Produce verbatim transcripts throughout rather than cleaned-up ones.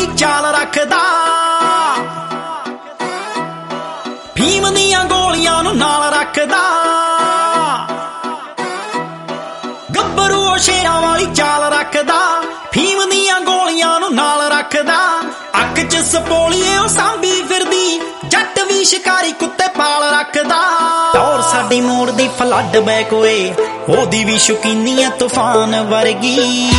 वाली चाल रखदा, भीम दियां गोलियां नूं नाल रखदा, गब्बरू शेरां वाली चाल रखदा, भीम दियां गोलियां नूं नाल रखदा। अख च सपोलीए ओ सांभी फिरदी, जट भी शिकारी कुत्ते पाल रखदा। और साडी मोड़ दी फ्लड बैक होए, ओदी भी शौकीनी है तूफान वर्गी।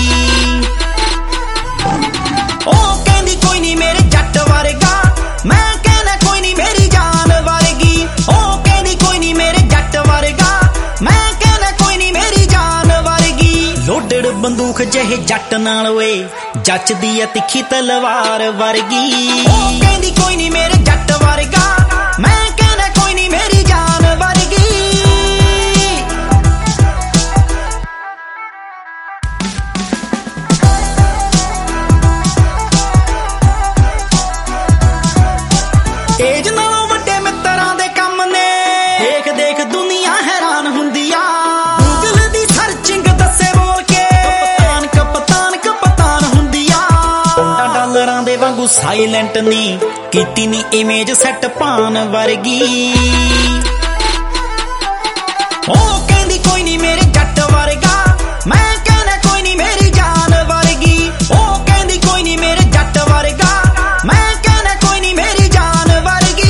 ओ कहंदी कोई नहीं मेरे जट वर्गा, मैं कहना कोई नहीं मेरी जान वर्गी। ओ कहंदी कोई नहीं मेरे जट वर्गा, मैं कहना कोई नहीं मेरी जान वर्गी। लोडड बंदूक जहे जट नाल होए, जचदी है तिखी तलवार वर्गी। ओ कहंदी कोई नहीं मेरे जट वर्गा, मैं कहना कोई नहीं मेरी जान वर्गी। तेज नालों वड्डे मित्रां दे कम ने, देख देख दुनिया हैरान हुंदी आ। गूगल दी सर्चिंग दस्से बोल के, कप्तान कप्तान कप्तान हुंदी आ। डॉलरां दे वांगू साइलेंट नी कीती नी इमेज सैट पान वर्गी। ओ कहंदी कोई नहीं मेरे जट वर्गा, मैं कहना कोई नहीं मेरी जान वर्गी। ओ कहंदी कोई नहीं मेरे जट वर्गा, मैं कहना कोई नहीं मेरी जान वर्गी।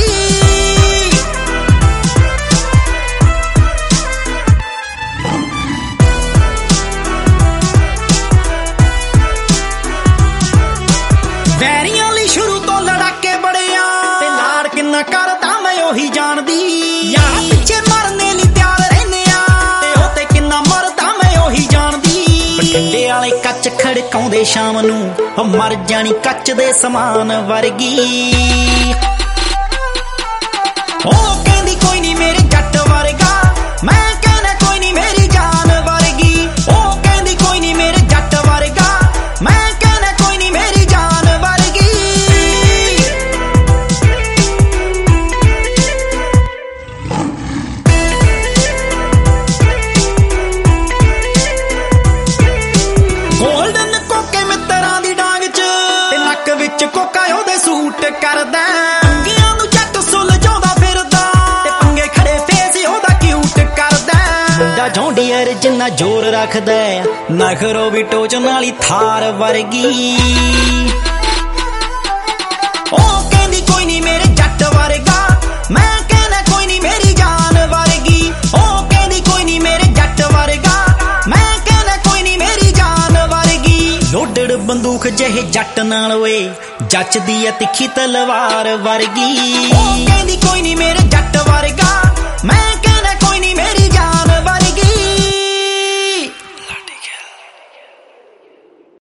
वैरियां लई शुरू तो लड़ाके बड़े आ, ते लाड़ किन्ना करदा मैं ओही जानदी। यार पिछे मरने लई तैयार रहने आ, ते ओ ते किन्ना मरदा मैं ओही जानदी। बठिंडे वाले कच खड़काउंदे शाम नूं, ओ मर जानी कच दे समान वर्गी। ओ कहंदी कोई नहीं मेरे जट वर्गा, मैं कहना कोई नहीं मेरी जान वर्गी। ओ कहंदी कोई नहीं मेरे जट वर्गा, मैं कहना कोई नहीं मेरी जान वर्गी। गोल्डन कोके मित्रां दी डांग च, ते नक विच कोका ओदे सूट करदा। अंगियां नूं जट सुलझाउंदा फिरदा, ते पंगे खड़े फेस ओदा क्यूट करदा। मुंडा जौंडीयर जिन्ना जोर रखदा, नखरो भी टोचन वाली थार वर्गी। ओ कहंदी कोई नहीं मेरे जट वर्गा, मैं कहना कोई नहीं मेरी जान वर्गी। ओ कहंदी कोई नहीं मेरे जट वर्गा, मैं कहना कोई नहीं मेरी जान वर्गी। लोडड बंदूक जहे जट नाल होए, जचदी है तिखी तलवार वर्गी। ओ कहंदी कोई नहीं मेरे जट वर्गा, मैं